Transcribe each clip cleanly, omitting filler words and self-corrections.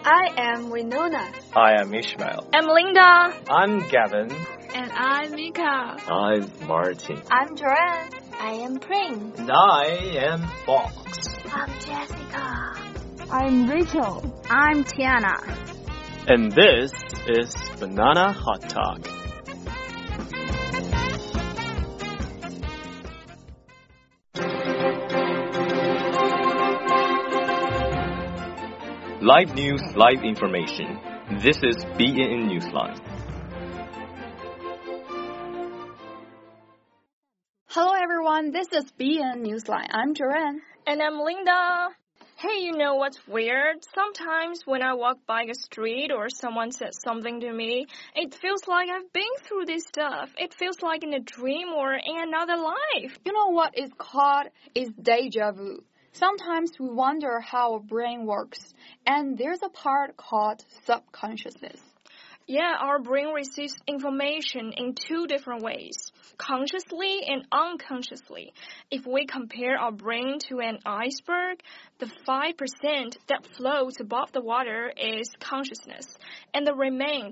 I am Winona. I am Ishmael. I'm Linda. I'm Gavin. And I'm Mika. I'm Martin. I'm Joanne. I am Pring. And I am Fox. I'm Jessica. I'm Rachel. I'm Tiana. And this is Banana Hot Talk. Live news, live information. This is BNN Newsline. Hello everyone, this is BNN Newsline. I'm Joanne. And I'm Linda. Hey, you know what's weird? Sometimes when I walk by a street or someone says something to me, it feels like I've been through this stuff. It feels like in a dream or in another life. You know what is called is deja vu. Sometimes we wonder how our brain works, and there's a part called subconsciousness. Yeah, our brain receives information in two different ways, consciously and unconsciously. If we compare our brain to an iceberg, the 5% that floats above the water is consciousness, and the remaining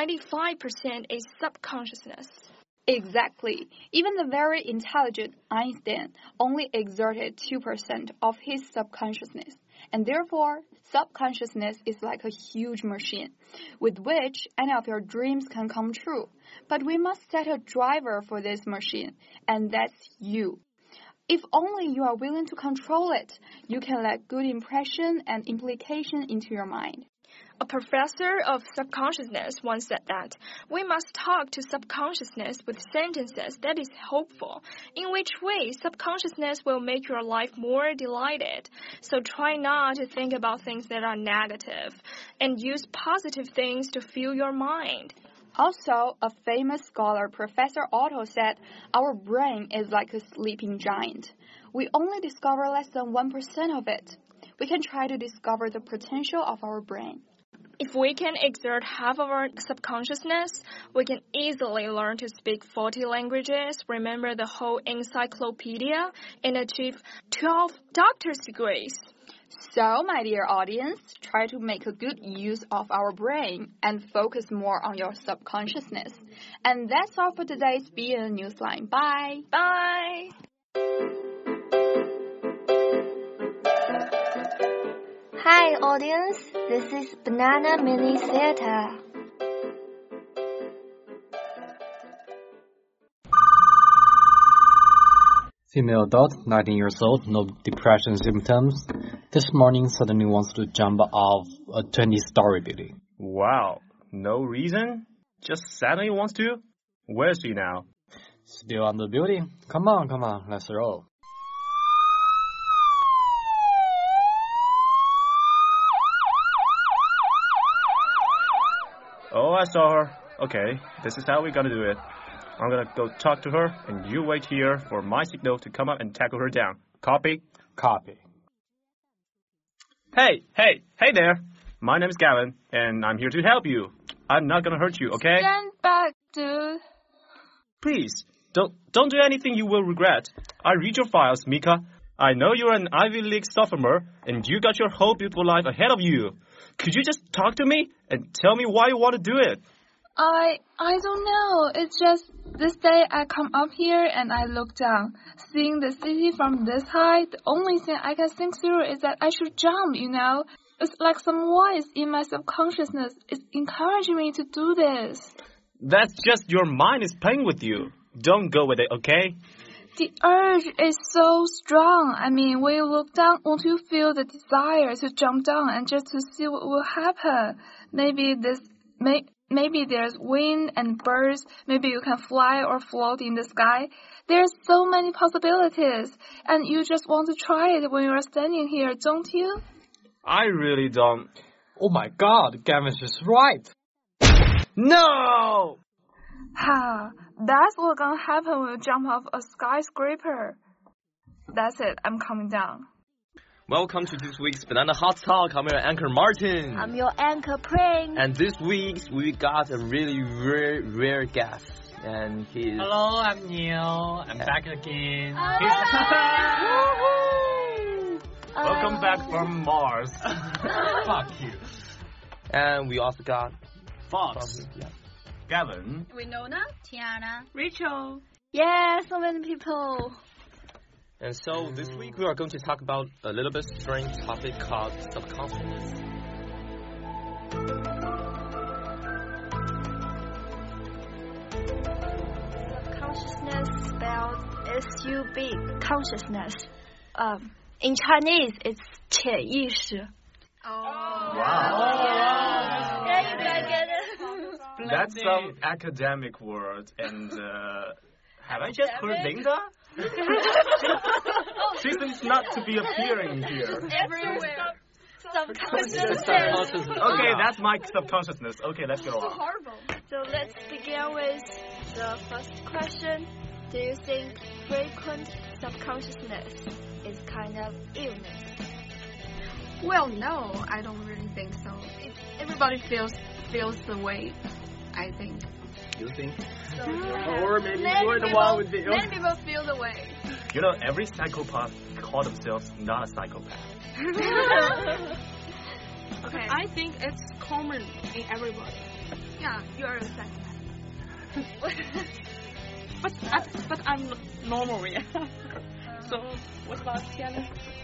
95% is subconsciousness. Exactly. Even the very intelligent Einstein only exerted 2% of his subconsciousness. And therefore, subconsciousness is like a huge machine with which any of your dreams can come true. But we must set a driver for this machine, and that's you. If only you are willing to control it, you can let good impression and implication into your mind. A professor of subconsciousness once said that we must talk to subconsciousness with sentences that is hopeful, in which way subconsciousness will make your life more delighted. So try not to think about things that are negative and use positive things to fill your mind. Also, a famous scholar, Professor Otto, said our brain is like a sleeping giant. We only discover less than 1% of it. We can try to discover the potential of our brain. If we can exert half of our subconsciousness, we can easily learn to speak 40 languages, remember the whole encyclopedia, and achieve 12 doctor's degrees. So, my dear audience, try to make a good use of our brain and focus more on your subconsciousness. And that's all for today's BNN Newsline. Bye! Bye! Hi audience, this is Banana Mini Theater. Female adult, 19 years old, no depression symptoms. This morning suddenly wants to jump off a 20-story building. Wow, no reason? Just suddenly wants to? Where's she now? Still on the building? Come on, let's roll. Oh, I saw her. Okay, this is how we're gonna do it. I'm gonna go talk to her, and you wait here for my signal to come up and tackle her down. Copy? Copy. Hey there. My name is Gavin, and I'm here to help you. I'm not gonna hurt you, okay? Stand back, dude. Please, don't do anything you will regret. I read your files, Mika. I know you're an Ivy League sophomore, and you got your whole beautiful life ahead of you. Could you just talk to me and tell me why you want to do it? I don't know. It's just this day I come up here and I look down. Seeing the city from this height, the only thing I can think through is that I should jump, you know. It's like some voice in my subconsciousness is encouraging me to do this. That's just your mind is playing with you. Don't go with it, okay? The urge is so strong. I mean, when you look down, won't you feel the desire to jump down and just to see what will happen? Maybe there's wind and birds. Maybe you can fly or float in the sky. There's so many possibilities, and you just want to try it when you're standing here, don't you? I really don't. Oh my God, Gavin's is right. No! Ha, that's what's gonna happen when you jump off a skyscraper. That's it, I'm coming down. Welcome to this week's Banana Hot Talk. I'm your anchor, Martin. I'm your anchor, Pring. And this week, we got a really rare guest. And he's... Hello, I'm Neil. I'm back again. Welcome back from Mars. Fuck you. And we also got Fox. Yeah. Gavin. Winona. Tiana. Rachel. Yeah, so many people. And so this week we are going to talk about a little bit strange topic called subconsciousness. Subconsciousness spelled S-U-B, consciousness. In Chinese, it's 潜意识. Wow. Yeah, you get it. That's some academic word. And have I just heard Linda? She seems not to be appearing here. Everywhere. Subconsciousness. Okay, that's my subconsciousness. Okay, let's go on. So let's begin with the first question. Do you think frequent subconsciousness is kind of illness? Well, no, I don't really think so. Everybody feels the way, I think. You think? So Or maybe you're the one with the Many people feel the way. You know, every psychopath call themselves not a psychopath. Okay. I think it's common in everybody. Yeah, you are a psychopath. But I'm normal, yeah. So what about Tiana?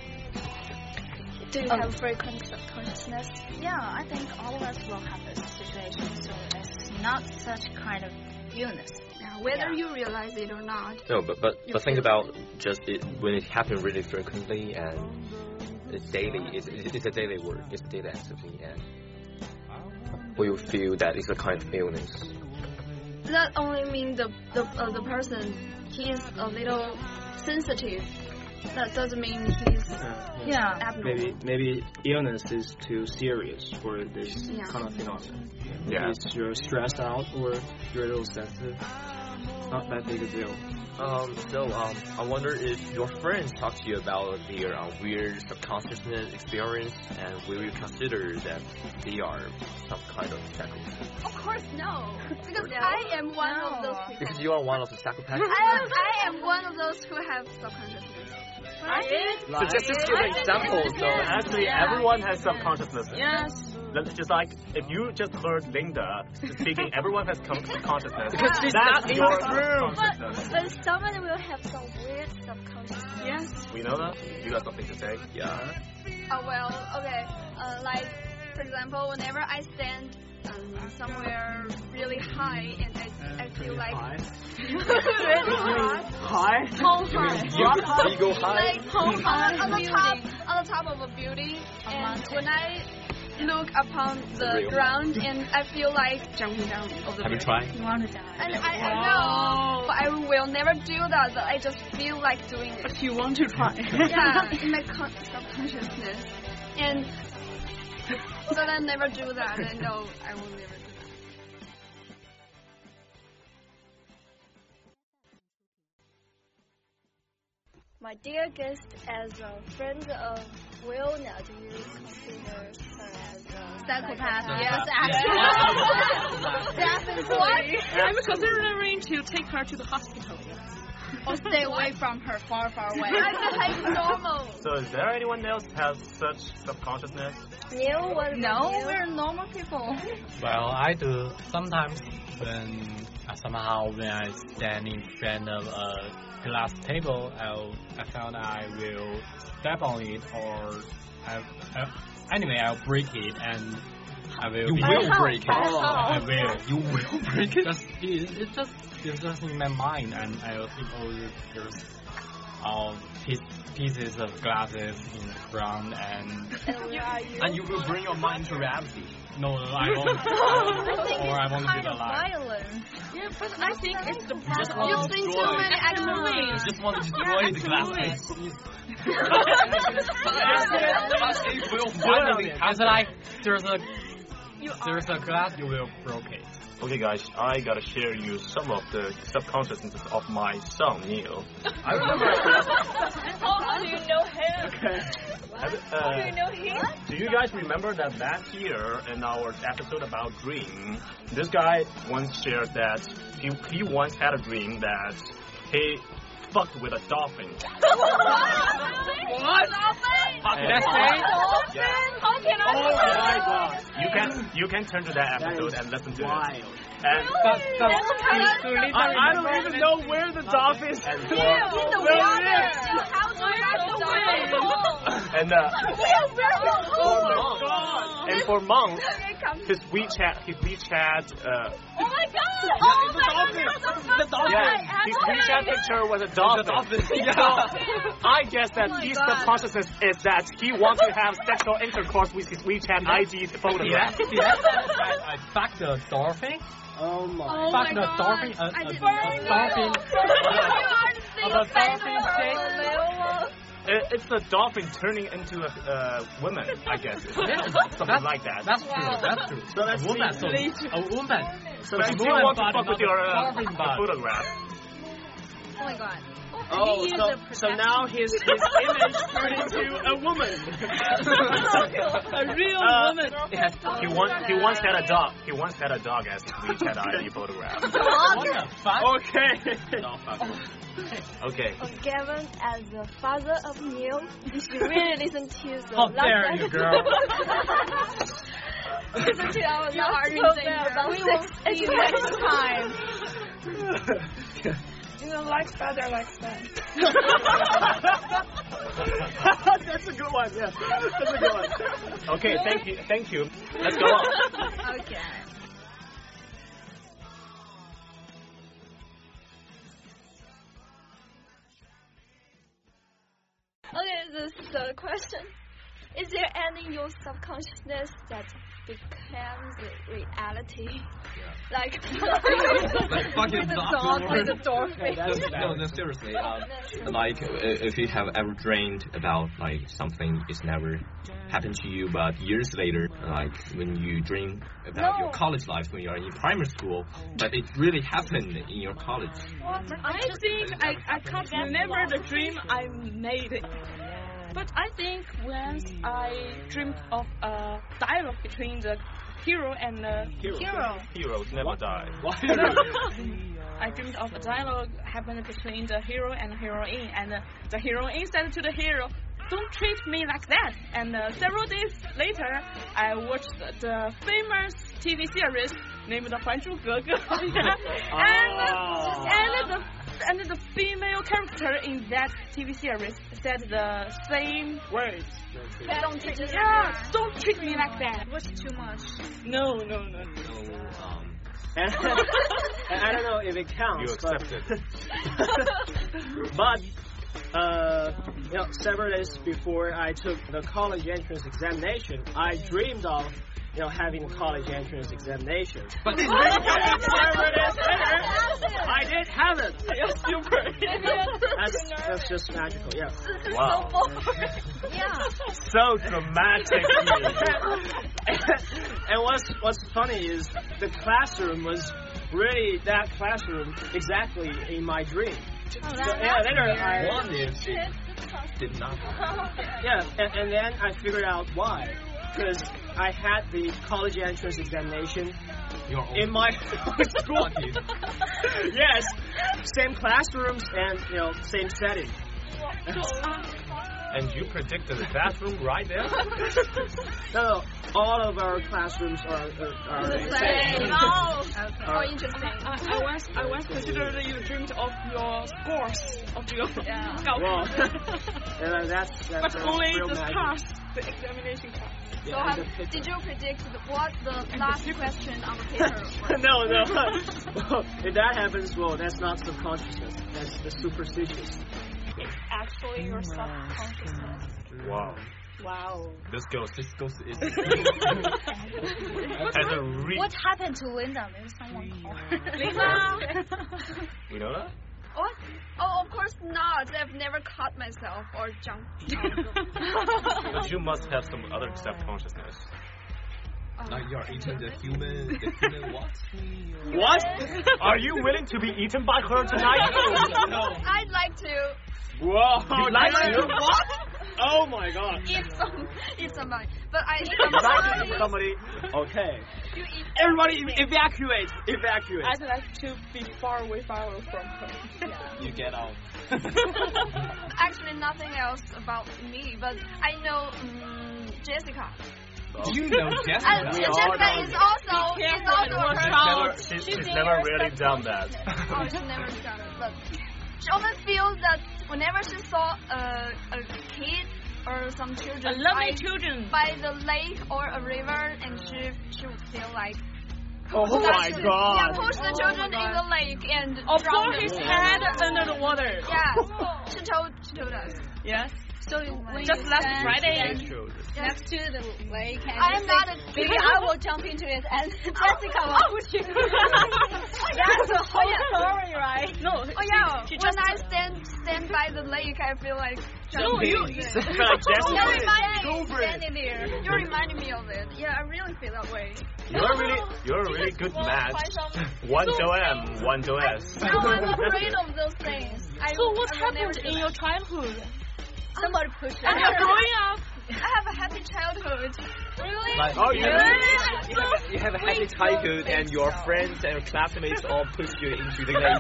do you have frequent subconsciousness? Yeah, I think all of us will have this situation, so it's not such kind of illness. Yeah, whether you realize it or not. No, but think about just it when it happens really frequently and it's daily. It's a daily work. It's a daily activity, and we will feel that it's a kind of illness. That only means the person he is a little sensitive. That doesn't mean he's abnormal. Maybe illness is too serious for this kind of phenomenon. Yeah. If you're stressed out or you're a little sensitive, not that big a deal. I wonder if your friends talk to you about their weird subconsciousness experience, and will you consider that they are some kind of psychopath? Of course, no. Because I am one of those people. Because you are one of the psychopaths? I am one of those who have subconsciousness. So just give an example. So actually, everyone has subconsciousness. Yes. Just like if you just heard Linda speaking, everyone has consciousness. Because she's that's not in your this room. But someone will have some weird subconsciousness. Yes. We know that. You got something to say? Yeah. Well, okay. Like, for example, whenever I stand somewhere really high and I feel like really hot. High? How high? You go high? Like on the top of a building, and when I look upon the ground and I feel like jumping down of the building. Have you tried? You want to die. And I know, but I will never do that. But I just feel like doing it. But you want to try. Yeah, in my subconsciousness, and so I never do that. And no, I will never do that. My dear guest, as a friend of Wilna, do you consider her as a Psychopath? Yes, Definitely. I'm considering to take her to the hospital. Or stay away from her, far, far away. I feel like normal. So is there anyone else has such subconsciousness? No, we're normal people. Well, I do sometimes when I stand in front of a glass table, I found I will step on it or anyway I'll break it and I will. You will break it. I will. You will break it. It's just in my mind, and I will think, there's pieces of glasses in the ground, and you will bring your mind to reality. No, I won't. I won't be alive. Violence. Yeah, but I think it's the You've seen too many action You movies. just want to destroy the glasses. It will finally It's like there's a glass, you will break it. Okay, guys, I gotta share you some of the subconsciousness of my son Neil. I remember. How do you know him? How do you know him? Do you guys remember that last year in our episode about dream, this guy once shared that he once had a dream that he fucked with a dolphin. What? Did I say? Yeah. How can I Oh my god. You can turn to that episode and listen to it. And I don't even know where the dolphins. In the water. How do you have the and and for months, his WeChat. Oh my God! The dolphin. Yeah, his WeChat picture was a dolphin. So I guess that his subconsciousness is that he wants to have sexual intercourse with his WeChat ID photograph. Fuck the dolphin. Oh my Fuck the God. dolphin. A dolphin. It's a dolphin turning into a woman, I guess. Something like that. That's true. That's true. So let's a woman. see. A woman. So if you want to fuck with your photograph. Oh my God. Oh, so now his image turned into a woman. A real woman. Yes. He once had a dog. He once had a dog as his WeChat ID photograph. What the fuck? Okay. Okay. Gavin, as the father of Neil, you should really listen to the How dare you, girl? Listen to our last program. We will see you next time. Likes better, likes better. That's a good one. Yeah, that's a good one. Okay, thank you. Let's go on. Okay. Okay, the third question. Is there any in your subconsciousness that becomes reality? Like fucking the dog with the dolphin. No, seriously. Like, if you have ever dreamed about like something is never happened to you, but years later, like when you dream about your college life when you are in primary school, but it really happened in your college. I think I can't remember the dream I made it. But I think once I dreamed of a dialogue between the hero and the hero. Heroes never die. I dreamed of a dialogue happened between the hero and the heroine, and the heroine said to the hero, "Don't treat me like that." And several days later, I watched the famous TV series named The 还珠格格 and the female character in that TV series said the same words. Don't treat me like that. What's too much? No. And I don't know if it counts. You accept it. But several days before I took the college entrance examination, I dreamed of having a college entrance examination. But I did have it. Super. That's just magical, yeah. Wow. Yeah. So dramatic. And what's funny is the classroom was really that classroom exactly in my dream. Later I did not. Yeah, and then I figured out why. Because I had the college entrance examination in my school. Yes, same classrooms and same setting. And you predicted the bathroom right there? No, all of our classrooms are the same. Oh, interesting. I once considered you dreamed of your scores of your Well, that's but only real the magic. pass, the examination pass. So did you predict what the last question on the paper was? No. Well, if that happens, well, that's not subconsciousness. That's the superstitious. It's actually your subconsciousness. Wow. Wow. This goes is has a What happened to Linda? Maybe someone called her. Linda? You know that? What? Oh, of course not. I've never cut myself or jumped. But you must have some other subconsciousness. Like you're eating the human what? What? Are you willing to be eaten by her tonight? No. I'd like to Whoa! You'd like to? What? Oh my God! eat somebody, but I eat Somebody. Okay. You eat Everybody, evacuate! Evacuate! I'd like to be far away from her. You get out. Actually, nothing else about me, but I know Jessica. You know Jessica. And Jessica is also a child. She's never really done that. Oh, she's never done it, but she often feels that whenever she saw a kid or some children, children by the lake or a river, and she would feel like. Oh my God! Yeah, push the children in the lake and pour his head under the water. Yeah, she told us. Yes. So just last Friday, next to the lake, and I am not a maybe I will jump into it, and Jessica will push you. That's the whole story, right? No. Oh yeah. When I stand by the lake, I feel like. No, you. Standing there. You reminded me of it. Yeah, I really feel that way. You're a really good match. One Joanne, one Joanne. Now I'm afraid of those things. So what happened in your childhood? Somebody pushed you. And you're growing up. I have a happy childhood. Really? Like, oh, you have a happy childhood, and your friends and your classmates all push you into the lake.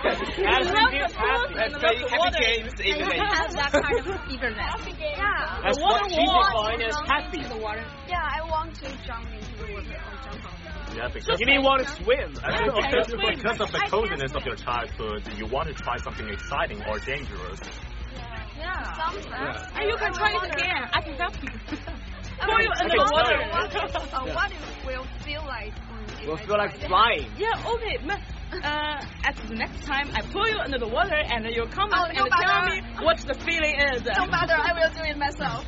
And play happy games in the lake. Have that kind of eagerness. Yeah. That's what she defined as happy. Yeah, I want to jump into the water or jump out. Yeah, because you didn't want to swim. Because of the coziness of your childhood, you want to try something exciting or dangerous. Yeah. Sometimes. And you can try it again. I can help you. Pour you under the water. What will feel like? We'll feel like flying. Yeah, okay. At the next time, I pull you under the water, and you come up and tell me what the feeling is. No matter, I will do it myself.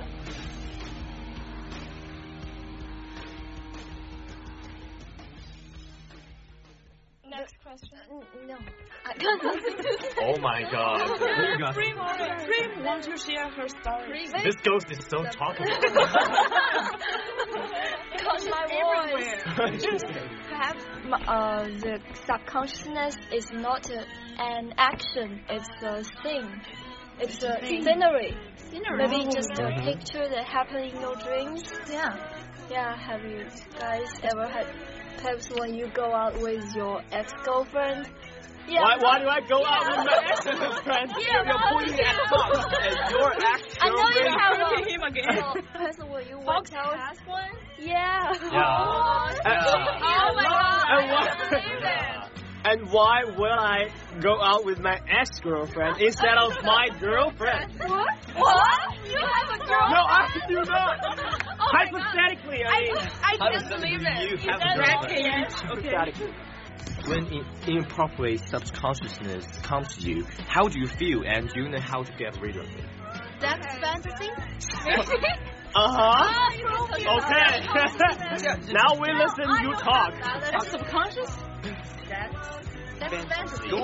Next question. No. Oh my God. Prim wants to share her story. This ghost is so talkable. Because my voice. Perhaps the subconsciousness is not an action, it's a thing. It's a scenery. Maybe just a picture that happened in your dreams. Yeah, have you guys ever had, perhaps when you go out with your ex-girlfriend? Yeah. Why do I go out with my ex-girlfriend? Yeah, you're pointing at us and your ex-girlfriend. I know you have him again. Perhaps when you went past one? Yeah. Oh my God. And why will I go out with my ex-girlfriend instead of my girlfriend? What? You have a girlfriend? No, I do not. Hypothetically, I can't believe it. You have a girlfriend. Hypothetically. When inappropriate subconsciousness comes to you, how do you feel, and do you know how to get rid of it? That's fantasy? Okay. Now we listen, you talk. That's subconscious? That's fantasy. Go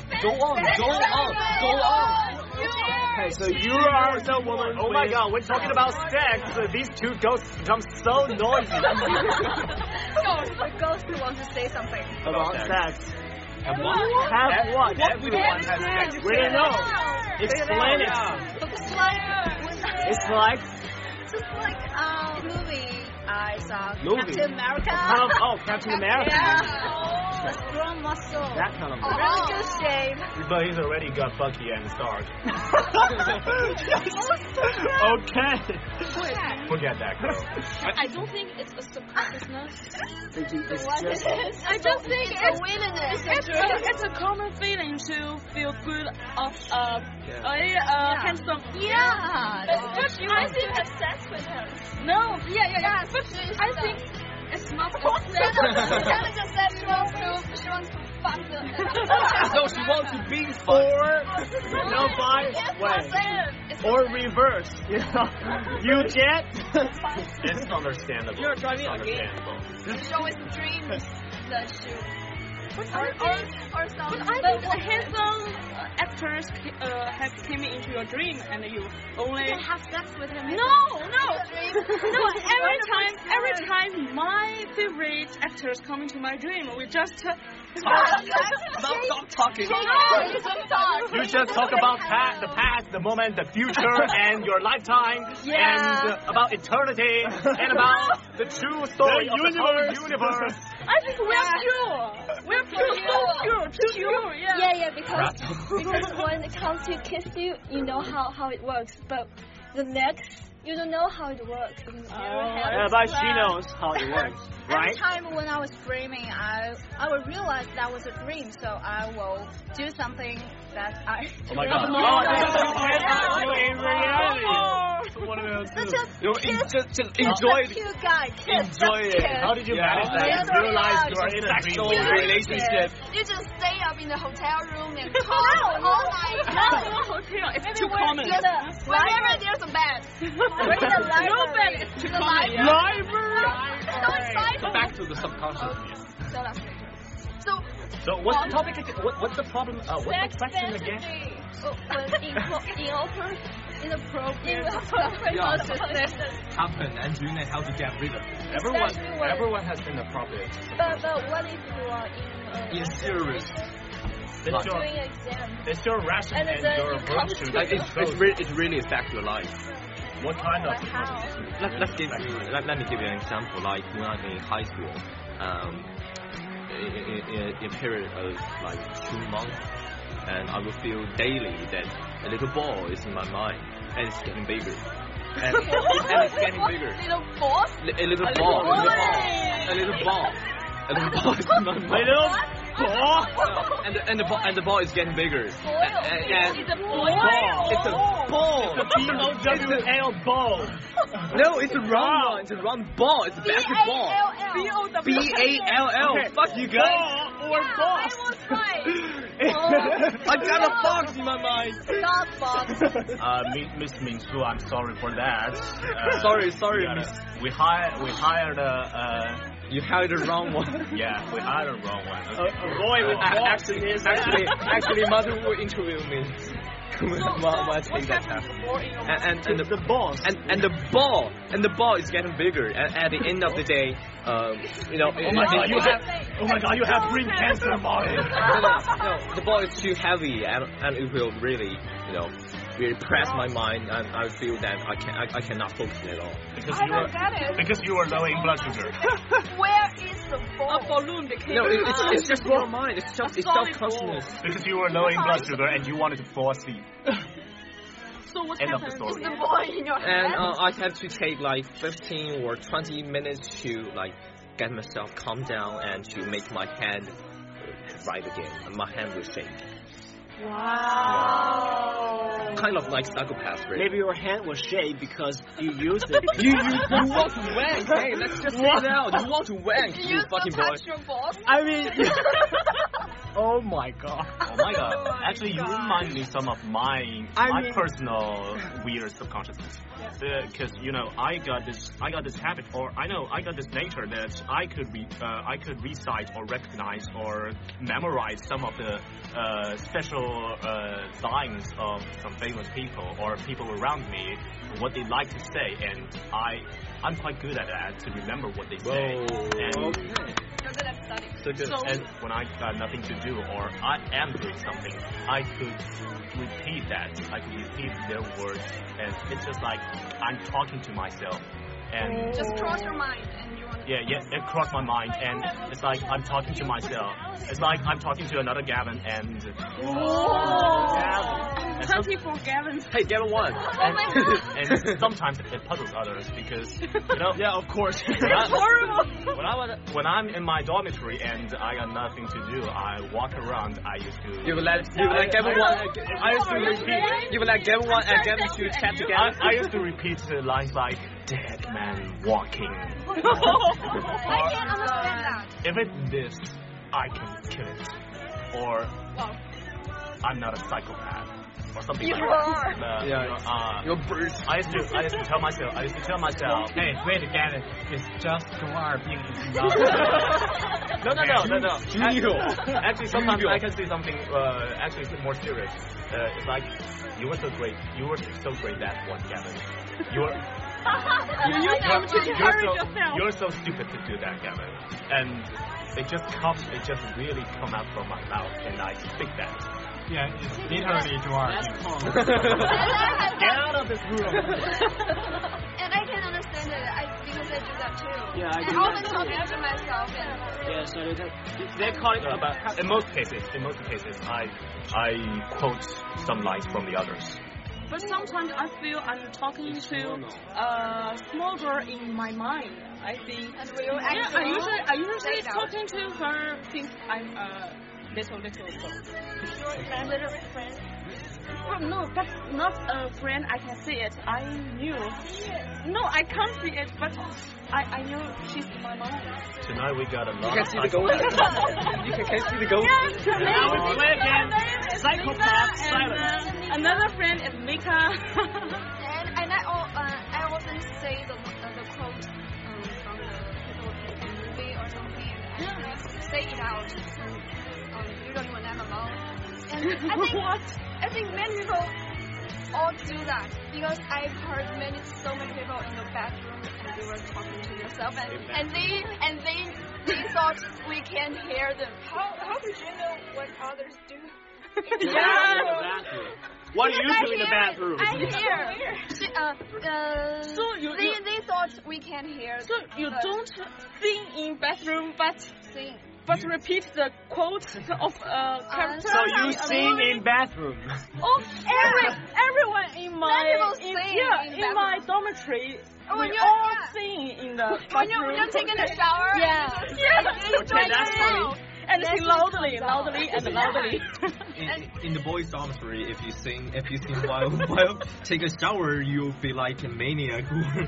on. Okay, so you are the woman. Oh my God, we're talking about sex. These two ghosts become so noisy. The ghost wants to say something about sex. Have what? Have what? Everyone has sex. We don't know. Explain it. It's like movie I saw. Movie. Captain America. Captain America. Yeah. A strong muscle. That kind of movie. Really good shape. But he's already got Bucky and Stark. Okay. Forget that, girl. I don't think it's a subconsciousness. I just think it's a willingness. It's a common feeling to feel good of handsome. Yeah. But you want to have sex with him. No. Yeah. But I think it's not. Hannah just said she wants to fuck them. No, she wants to be or reverse. You jet. It's understandable. You're driving again. She always dreams that she. Or something. But handsome actors came into your dream, and you only have sex with him. No. Every time my favorite actors come into my dream, we just stop talking. You just talk about the past, the moment, the future, and your lifetime, and about eternity, and about the true story of the whole universe. I think we're pure. We're pure, so pure. Yeah, because when it comes to kiss you, you know how it works. But the next You don't know how it works. But she knows how it works, right? Every time when I was dreaming, I will realize that was a dream, so I will do something that I. Oh my God! In reality. Just enjoy it. Cute guy. Enjoy it. How did you manage that? You realize you are in a sexual relationship. You just stay up in the hotel room and talk all night. Hotel. It's too common. Whenever there's a bed. We're in the library. No bed. It's too common. Library. So excited. So back to the subconscious. So what's the topic? What's the problem? What's the question again? Happen and you know how to get rid of it. Everyone has inappropriate. But what if you are in serious? doing exam? It's your ration and your virtue. Like it really affects your life. What kind of? Let me give you an example. Like when I'm in high school, in a period of like 2 months, and I will feel daily that a little ball is in my mind and it's getting bigger. And it's getting bigger. Little ball? A little ball is in my mind. And the ball is getting bigger. It's a ball. It's a ball. It's a B-O-W-L ball. No, it's a round one. It's a round ball. It's a basketball. B-A-L-L. Fuck you guys. Ball or box? I got a box in my mind. Not box. Miss Mingsu, I'm sorry for that. Sorry, Miss. We hired You hired the wrong one. Yeah, we hired the wrong one. Okay. A boy with box. Actually, mother will interview me. Why take that time? And the balls. And the ball is getting bigger. And at the end of the day, you know. Oh my God, you have brain cancer, Marty. No, the ball is too heavy, and it will really, you know, really press my mind, and I feel that I cannot focus at all. Because you are low in blood sugar. Where is the ball? A balloon became. No, it's just your mind. It's self-consciousness. Because you were low in blood sugar and you wanted to fall asleep. So what End happened? of the story. Is the ball in your head? And I had to take like 15 or 20 minutes to like get myself calm down and to make my hand right again. My hand will shake. Wow. Kind of like psychopath, right? Maybe your hand was shake because you used it. You want to wank. Hey, let's just say it out. You want to wank, you fucking boy. Your balls? I mean, oh my God. Oh my God. Actually, you remind me some of my personal weird subconsciousness. Because you know, I got this habit, or I got this nature that I could recite or recognize or memorize some of the special lines of some famous people or people around me, what they like to say, and I'm quite good at that, to remember what they say. And and when I got nothing to do or I am doing something, I could repeat that. I could repeat their words, and it's just like I'm talking to myself. And just cross your mind and you want to... Yeah, it crossed my mind, and it's like I'm talking to myself. It's like I'm talking to another Gavin, and... Gavin. 24 Gavins. Hey, Gavin 1. And sometimes it puzzles others because, you know... Yeah, of course. It's horrible. When I'm in my dormitory and I got nothing to do, I walk around, I used to... You will let Gavin 1... I used to repeat... You will let Gavin 1 and Gavin 2 chat together? I used to repeat the lines like, dead man walking. I can't understand that. If it's this, I can kill it. Or, I'm not a psychopath. Or something like that. You're birds. I used to tell myself, hey, wait again, it's just 中二病. No. Actually, sometimes I can say something actually more serious. It's like, you were so great that one, Gavin. You're so stupid to do that, Gavin. And it just really come out from my mouth, and I speak that. Yeah, it's literally 中二病. Get out of this room. And I can understand it because I do that too. Yeah, I do. I often talking to myself. Yeah, so they call it in most cases, I quote some lines from the others. But sometimes I feel I'm talking to a small girl in my mind. I think. And will you I usually talking to her since I'm a little girl. Little friend. Oh, no, that's not a friend. I can see it. I knew. No, I can't see it, but I know she's in my mind. Tonight we got a lot. You can see the ghost. You can see the ghost. Yeah, Now we play again. Psychopath silence. Another friend is Mika. and I often say the quote from the movie or something. And I say it out. Usually when I'm alone. And I think many people all do that because I've heard so many people in the bathroom and they were talking to themselves and they thought we can't hear them. How did you know what others do? What do you do in the bathroom? I hear. They thought we can't hear. So you don't sing in bathroom, but sing. But repeat the quote of character. So you sing in bathroom. Oh, everyone in my dormitory. We all sing in the bathroom. When you're taking a shower. Yeah. Okay, that's funny. And sing loudly and loudly. In the boys' dormitory, if you sing while taking a shower, you'll be like a maniac.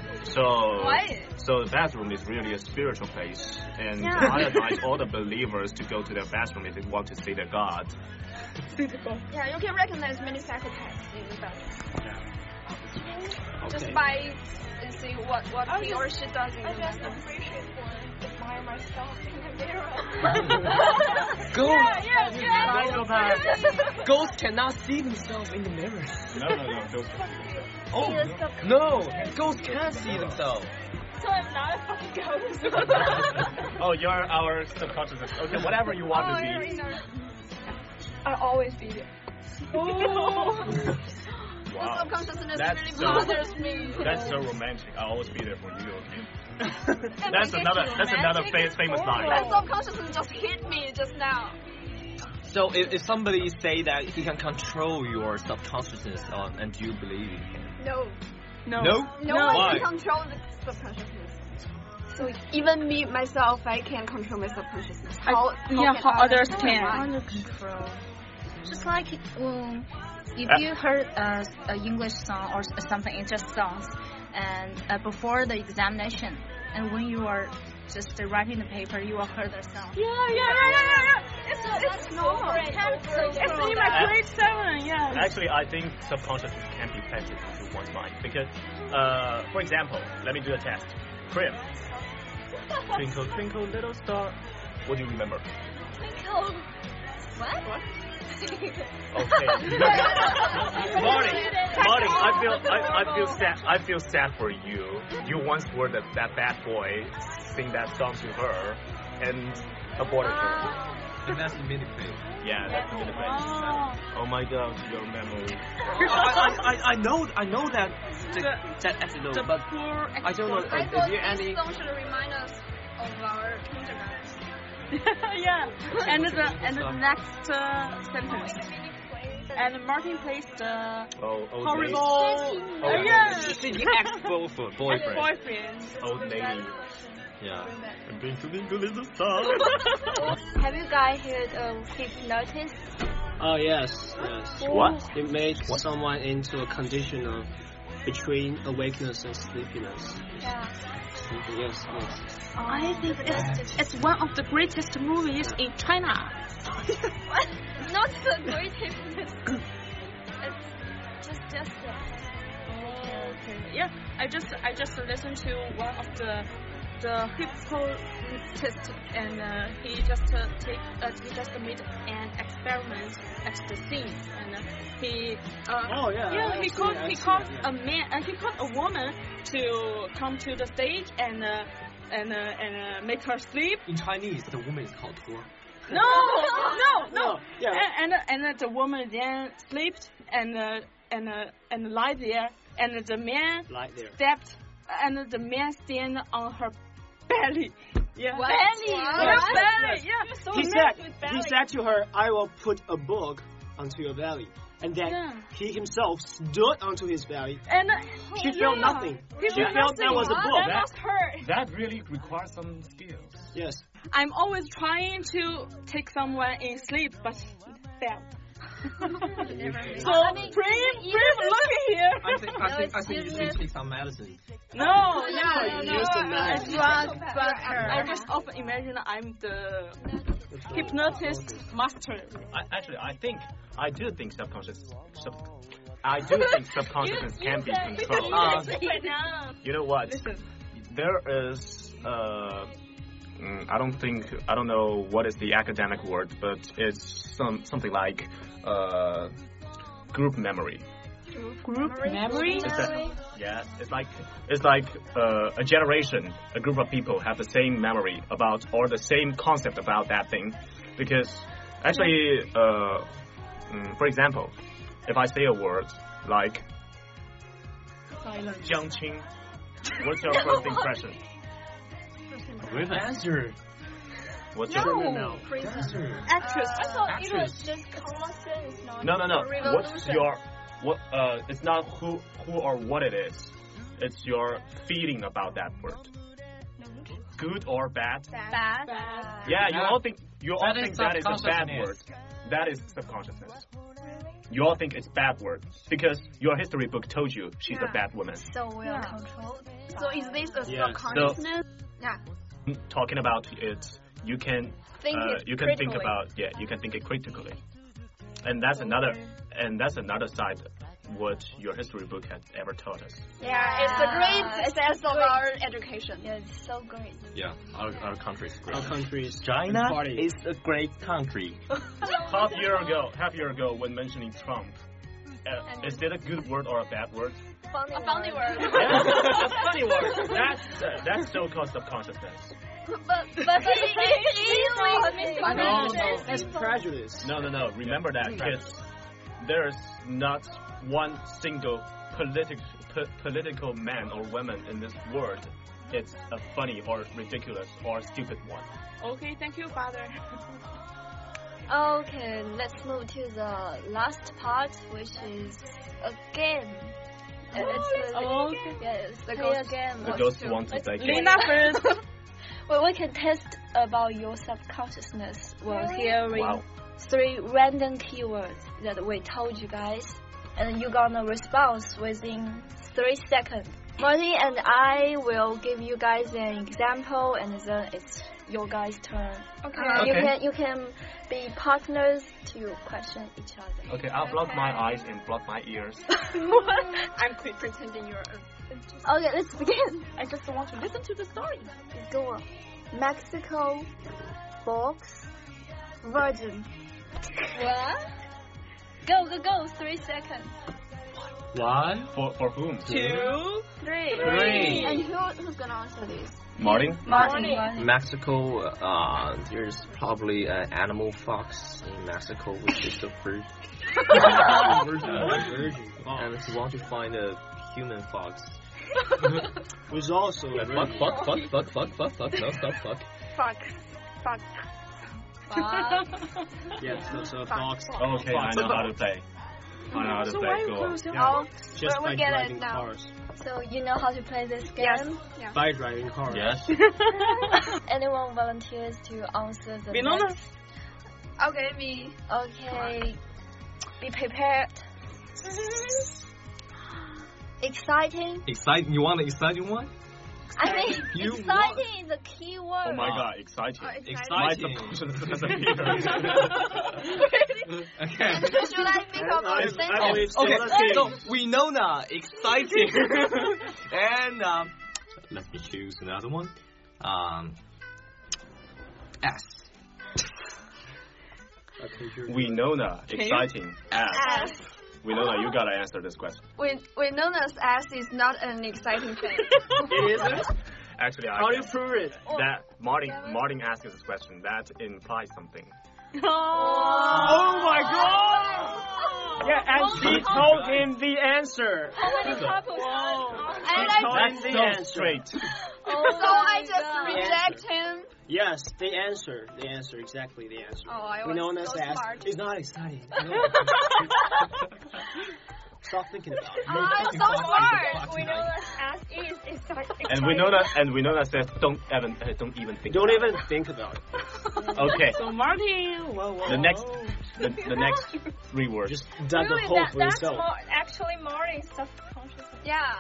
So the bathroom is really a spiritual place, and I advise all the believers to go to their bathroom if they want to see their God. Yeah, you can recognize many psychopaths in the bathroom. Okay. Just by see what he or she does in the bathroom. Admire myself in the mirror. Ghosts cannot see themselves in the mirror. No. Ghosts can't see themselves. So I'm not a fucking ghost. Oh, you're our subconscious. Okay, whatever you want to be. I'll always be there. Oh. The subconsciousness really bothers me. That's so romantic. I'll always be there for you, okay? That's another famous line. That subconsciousness just hit me just now. So if somebody say that he can control your subconsciousness, and do you believe he can? No. No? No one can control the subconsciousness. So even me myself, I can't control my subconsciousness. How others can? Under control. Just like if you heard a English song or something, it's just songs, and before the examination, and when you are just writing the paper, you will hear the song. Yeah. It's normal. It's in my grade 7. Yeah. Actually, I think subconsciousness can be planted into one's mind because, for example, let me do a test. Prim. Twinkle, twinkle, little star. What do you remember? Twinkle. What? Okay. Martin, I feel sad for you. You once were that bad boy, sing that song to her, and aborted her. And that's the minute phase. Yeah, that's the minute phase. Oh my God, your memory. I know that episode, but I don't know. I thought this song should remind us of our kindergarten. Yeah, and the next sentence. And Martin plays the horrible, ex-boyfriend. Old lady. Yeah. Twinkle, little star. Have you guys heard of hypnosis? Oh yes. What? It makes someone into a condition of between awakeness and sleepiness. Yeah. Yes. I think it's one of the greatest movies in China. What? Not the greatest. It's just. Okay. Yeah, I just listened to one of the hypnotist, and he just made an experiment at the scene, and he called a woman to come to the stage and make her sleep. In Chinese, the woman is called Tuo. No. Yeah. And the woman then slept and lie there, and the man stepped, and the man stand on her belly. Yeah. What? Belly. Yeah. He said to her, "I will put a book onto your belly." and then he himself stood onto his belly. And she felt nothing. He She felt that was a blow. That must hurt. That really requires some skills. Yes. I'm always trying to take someone in sleep, but fail. So, Prim, look here. I think you should take some medicine. No. Use the knife. I just often imagine I'm the hypnotist master. I do think subconsciousness can be controlled. You know what? There is I don't know what is the academic word, but it's something like group memory. Group memory? It's like a generation, a group of people have the same memory about or the same concept about that thing, because actually, for example, if I say a word like Jiangqing, what's your first impression? With an answer. What's your No. Actress. I thought it was just common sense, not No. What's revolution. your it's not who or what it is. It's your feeling about that word. Good or bad? Bad. Yeah, you all think that is a bad subconsciousness. word. That is subconsciousness. You all think it's bad word because your history book told you she's a bad woman. So we are controlled. So is this a Yeah. subconsciousness? Talking about it, you can Think it you can think critically. about you can think it critically, and that's another side what your history book has ever taught us. Yeah, it's a great success of our education. Yeah, it's so great. Yeah, our country is great. Our country is China party. is a great country. half year ago, when mentioning Trump, is it a good word or a bad word? Funny word. A funny word. That's so-called subconsciousness. but That's prejudice. No. Remember that, kids. There's not one single political man or woman in this world. It's a funny or ridiculous or stupid one. Okay, thank you, Father. Okay, let's move to the last part, which is a game. It's the ghost game. The ghost wants to say game. Lina first. Well, we can test about your subconsciousness while hearing Wow. 3 random keywords that we told you guys, and you're gonna respond within 3 seconds. Martin and I will give you guys an example, and then it's your guys' turn. Okay. You can be partners to question each other. Okay, I'll block my eyes and block my ears. I'm pretending you're. Okay, let's begin. I just want to listen to the story. Go on. Mexico, box, virgin. What? Go. 3 seconds. 1. For whom? 2, 3. And who's gonna answer this? Martin? Martin. Mexico, there's probably an animal fox in Mexico, which is a bird. And if you want to find a human fox, Who's also a fuck, no, stop, fuck. Fuck. Yes, so a fox. Okay, I know how to play. So why Go on. Just by we get it driving now. cars. So you know how to play this game? Yes. By driving cars. Yes. Anyone volunteers to answer the Winona? next? Okay, me. Okay. Be prepared. Exciting. Exciting? You want an exciting one? I mean, You exciting is a key word. Oh my god, exciting. Exciting. My subconsciousness disappeared. Okay. Should I think of a sentence? Okay, so we know now, exciting. And let me choose another one. S. Winona, exciting. S. Winona, you gotta answer this question. We know that S is not an exciting thing. It isn't? Actually, How I do you guess prove it? that Martin asked this question. That implies something. Oh my god! Yeah, and she told him the answer. And That's so straight. so I just reject him. Yes, the answer exactly the answer. Oh, I was Winona so says smart. it's not exciting. Stop thinking about it. I'm so smart. Winona's ass is exciting. And Winona says, don't even think. Don't about even think about it. it. Okay. So Martin, whoa. The next 3 words. Just dug a hole for that's yourself. actually Martin's subconscious. Yeah.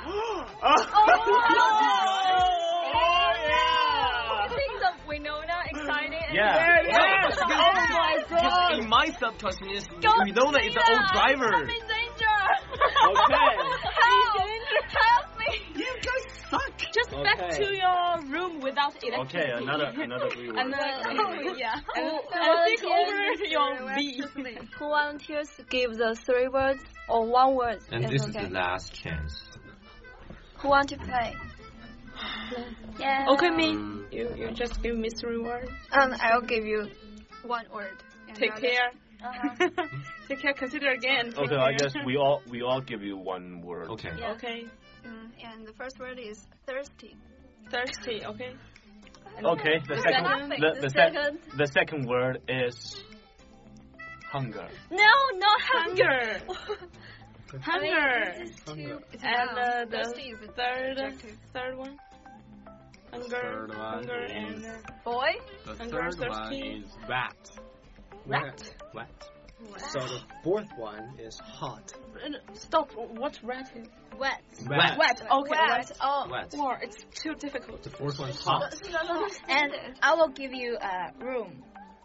You think of Winona exciting and Yeah. very Yes. Oh my god. In my subconsciousness, Don't Winona is the say old that. driver. I'm in danger. Okay. Help me. You guys suck. Just back Okay. to your room without electricity. Okay, another 3 words. And Yeah. and think over your B. Who volunteers to give the 3 words or 1 word? And It's this okay. is the last chance. Who want to play? Yeah. Okay, me. You just give me 3 words. I'll give you 1 word. Take care. Take care. Consider again. Take Okay, care. I guess we all give you 1 word. Okay. Yeah. Okay. And the first word is thirsty. Thirsty. Okay. Okay, the second word is hunger. No, not Hunger. Hunger. It's And thirsty is the a third one. Hunger. Third one Hunger is- and boy. The Hunger, third one thirsty. is wet. rat. Wet. So the 4th one is hot. Stop. What's rat? Wet. Wet. Wet. Okay. Wet. Oh. Wet. Wow, it's too difficult. The 4th one is hot. And I will give you a room.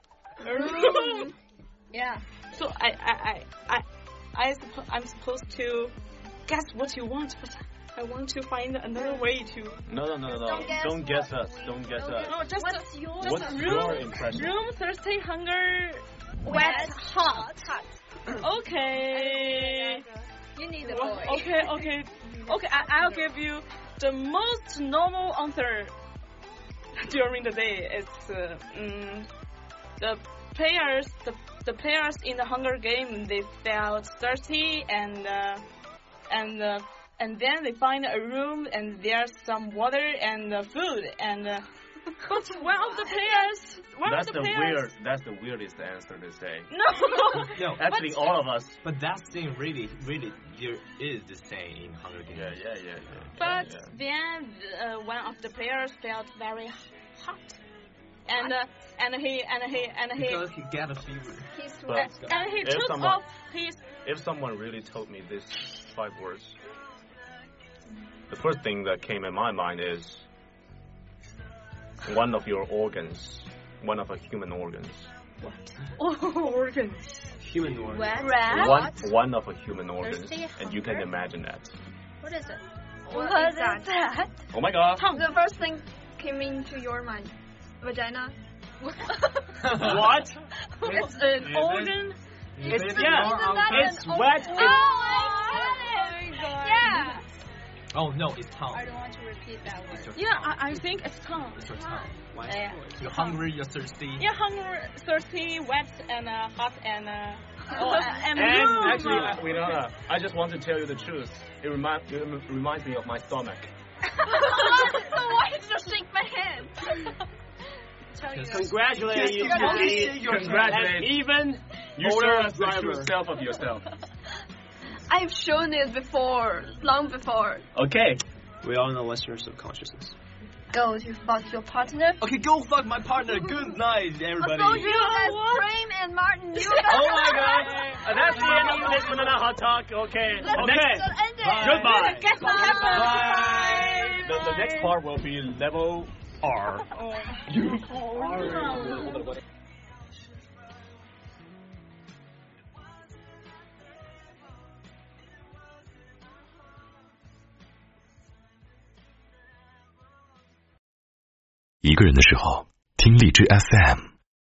Yeah. So I'm supposed to guess what you want, but I want to find another way to. No. Don't guess us. Don't guess us. No, just What's yours? What's your impression? room, thirsty, hunger, Wet. hot. Okay. You need a boy. Okay. I'll give you the most normal answer during the day. It's the players in the Hunger Game. They felt thirsty and then they find a room and there's some water and food and. But That's the weirdest answer to say. No. Actually, all of us. But that thing really, there is the same in Hunger Games. Yeah. But then one of the players felt very hot, and he Because he got a fever. and he took off his. If someone really told me these 5 words, the first thing that came in my mind is one of your organs, one of a human organs. Organs. Human organ. Rat. One of a human organs, and you can imagine that. What is it? What is that? Oh my God! The first thing came into your mind. Vagina. What? It's an organ. It's Isn't that It's an wet. organ? Oh, I get it. Yeah. Oh no, it's tongue. I don't want to repeat that word. Yeah, I think it's tongue. It's your tongue. Yeah. You're hungry, you're thirsty. Yeah, hungry, thirsty, wet, and hot, and And room. actually, Winona, I just want to tell you the truth. It reminds me of my stomach. Why did you shake my hand? Congratulations, you Congratulations. even You show us the true self of yourself. I've shown it before, long before. Okay. We all know what's your subconsciousness. Go to fuck your partner. Okay, go fuck my partner. Good night, everybody. So you as Frame and Martin, you guys. Oh my God. That's the end of this Banana Hot Talk. Okay. Let's end it. Goodbye. Guess what happened? Bye. The next part will be level R. 一个人的时候，听荔枝 FM。